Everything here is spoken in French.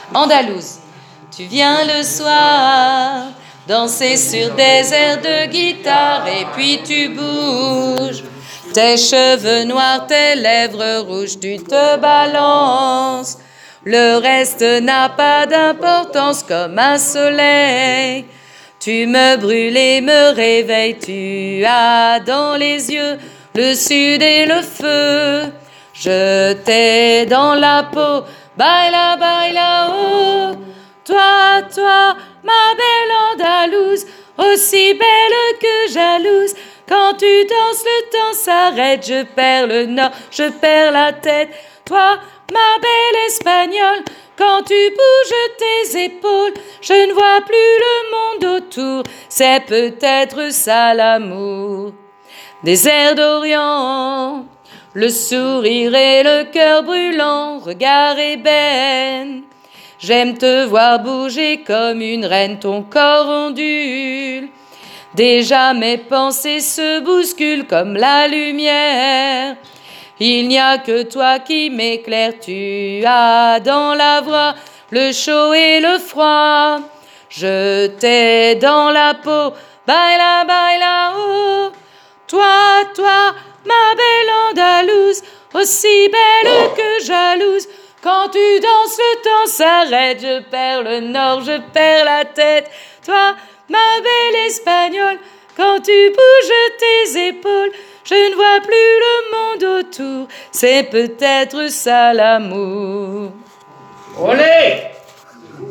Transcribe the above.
Andalouse. Tu viens le soir danser sur des airs de guitare et puis tu bouges. Tes cheveux noirs, tes lèvres rouges, tu te balances. Le reste n'a pas d'importance comme un soleil. Tu me brûles et me réveilles, tu as dans les yeux le sud et le feu. Je t'ai dans la peau, baila, baila, oh. Toi, toi, ma belle Andalouse, aussi belle que jalouse. Quand tu danses, le temps s'arrête, je perds le nord, je perds la tête. Toi, ma belle Espagnole, quand tu bouges tes épaules, je ne vois plus le monde autour, c'est peut-être ça l'amour. Des airs d'Orient, le sourire et le cœur brûlant, regard ébène. J'aime te voir bouger comme une reine, ton corps ondule. Déjà mes pensées se bousculent comme la lumière. Il n'y a que toi qui m'éclaire, tu as dans la voix le chaud et le froid. Je t'ai dans la peau, baila, baila, oh. Toi, toi, ma belle Andalouse, aussi belle que jalouse. Quand tu danses, le temps s'arrête, je perds le nord, je perds la tête. Toi, ma belle Espagnole, quand tu bouges tes épaules, je ne vois plus le monde autour, c'est peut-être ça l'amour. Olé!